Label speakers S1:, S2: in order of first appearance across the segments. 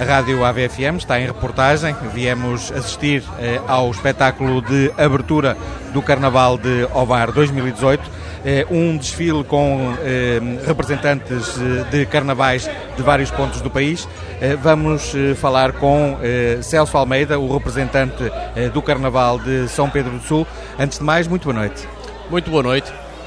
S1: A Rádio AVFM está em reportagem. Viemos assistir ao espetáculo de abertura do Carnaval de Ovar 2018. Um desfile com representantes de carnavais de vários pontos do país. Vamos falar com Celso Almeida, o representante do Carnaval de São Pedro do Sul. Antes de mais, muito boa noite.
S2: Muito boa noite.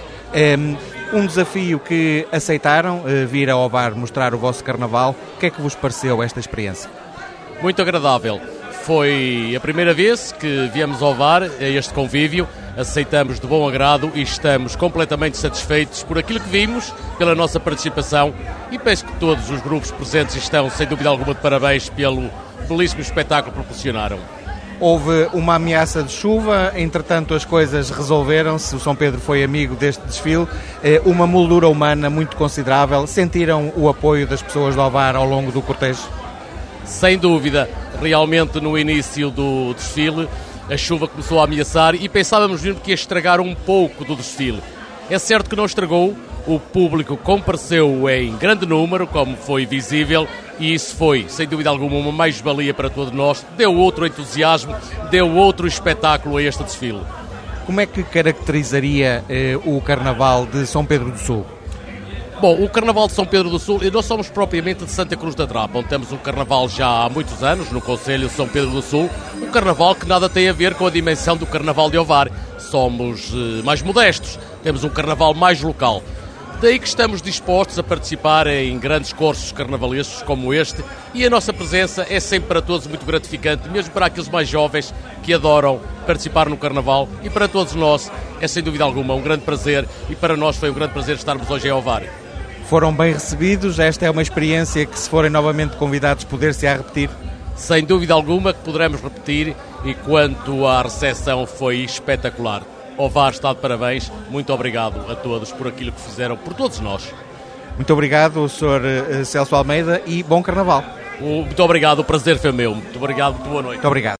S1: Um desafio que aceitaram, vir a Ovar mostrar o vosso Carnaval. O que é que vos pareceu esta experiência?
S2: Muito agradável. Foi a primeira vez que viemos a Ovar a este convívio. Aceitamos de bom agrado e estamos completamente satisfeitos por aquilo que vimos, pela nossa participação, e penso que todos os grupos presentes estão, sem dúvida alguma, de parabéns pelo belíssimo espetáculo que proporcionaram.
S1: Houve uma ameaça de chuva, entretanto as coisas resolveram-se, o São Pedro foi amigo deste desfile, uma moldura humana muito considerável. Sentiram o apoio das pessoas de Ovar ao longo do cortejo?
S2: Sem dúvida, realmente no início do desfile a chuva começou a ameaçar e pensávamos mesmo que ia estragar um pouco do desfile. É certo que não estragou, o público compareceu em grande número, como foi visível, e isso foi, sem dúvida alguma, uma mais-valia para todos nós, deu outro entusiasmo, deu outro espetáculo a este desfile.
S1: Como é que caracterizaria o Carnaval de São Pedro do Sul?
S2: Bom, o Carnaval de São Pedro do Sul, nós somos propriamente de Santa Cruz da Trapa, onde temos um Carnaval já há muitos anos, no Concelho de São Pedro do Sul, um Carnaval que nada tem a ver com a dimensão do Carnaval de Ovar. Somos mais modestos, temos um Carnaval mais local. Daí que estamos dispostos a participar em grandes cursos carnavalescos como este, e a nossa presença é sempre para todos muito gratificante, mesmo para aqueles mais jovens que adoram participar no Carnaval, e para todos nós é sem dúvida alguma um grande prazer, e para nós foi um grande prazer estarmos hoje em Ovar.
S1: Foram bem recebidos? Esta é uma experiência que, se forem novamente convidados, poder-se-á repetir?
S2: Sem dúvida alguma que poderemos repetir, e quanto à recepção foi espetacular. Ovar está de parabéns, muito obrigado a todos por aquilo que fizeram por todos nós.
S1: Muito obrigado, Sr. Celso Almeida, e bom Carnaval.
S2: Muito obrigado, o prazer foi meu. Muito obrigado, muito boa noite.
S1: Muito obrigado.